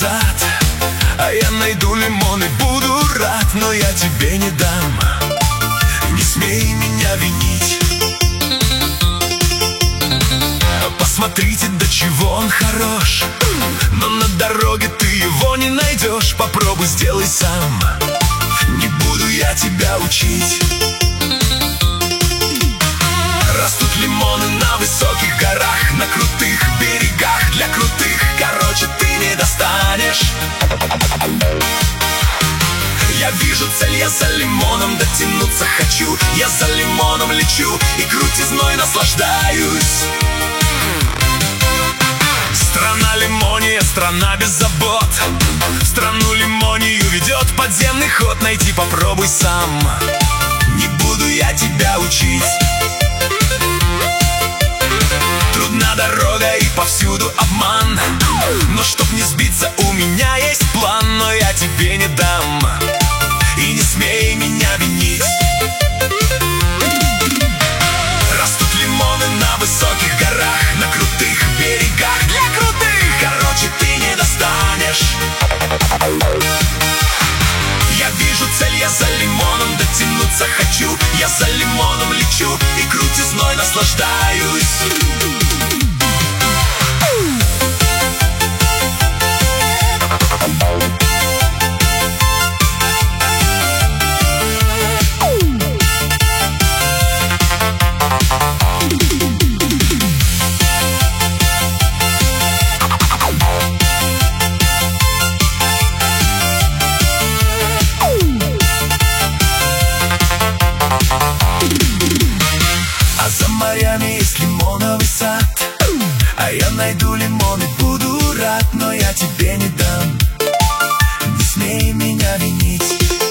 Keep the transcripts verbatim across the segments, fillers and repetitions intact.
назад, а я найду лимон и буду рад. Но я тебе не дам, не смей меня винить. Посмотрите, до чего он хорош, но на дороге ты его не найдешь. Попробуй, сделай сам, не буду я тебя учить. Растут лимоны на высоких горах, на крутых берегах для крутых. Короче, ты не достанешь. Я вижу цель, я за лимоном дотянуться хочу. Я за лимоном лечу и крутизной наслаждаюсь. Страна лимония, страна без забот. Страну лимонию ведет подземный ход. Найти попробуй сам, не буду я тебя учить. Трудна дорога и повсюду обман, но чтоб не сбиться, у меня есть план. Но я тебе не дам, и не смей меня винить. Растут лимоны на высоких горах, на крутых берегах для крутых. Короче, ты не достанешь. Я вижу цель, я за лимоном дотянуться хочу. Я за лимоном лечу и крутизной наслаждаюсь. За морями есть лимоновый сад, а я найду лимон и буду рад. Но я тебе не дам, не смей меня винить.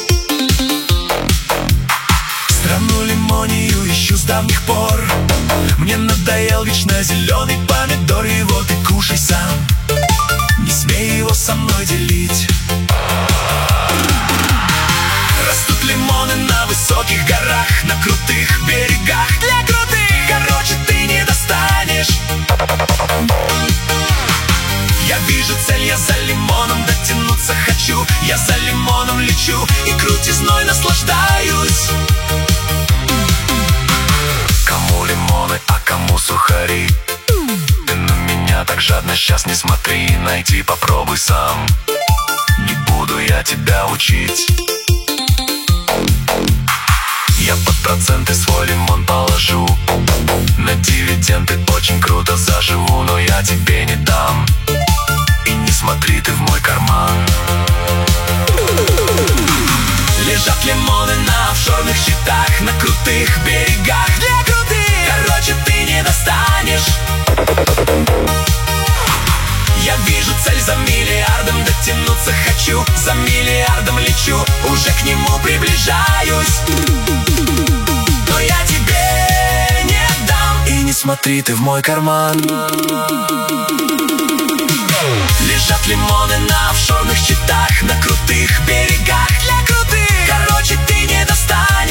Страну лимонию ищу с давних пор. Мне надоел вечно зеленый помидор. Его ты кушай сам, не смей его со мной делить. Растут лимоны на высоких горах, на крутых берегах для крутых. Короче, ты не достанешь. Я вижу цель, я за лимоном дотянуться хочу. Я за лимоном лечу и крутизной наслаждаюсь. Кому лимоны, а кому сухари? Ты на меня так жадно сейчас не смотри. Найди, попробуй сам, не буду я тебя учить. Я под проценты свой лимон положу, на дивиденды очень круто заживу. Но я тебе не дам, и не смотри ты в мой карман. Лежат лимоны на офшорных счетах, на крутых берегах для крутых. Короче, ты не достанешь. Я вижу цель, за миллиардом дотянуться хочу. За миллиардом лечу, уже к нему приближаюсь. Но я тебе не дам, и не смотри ты в мой карман. Лежат лимоны на офшорных счетах, на крутых берегах для крутых. Короче, ты не достанешь.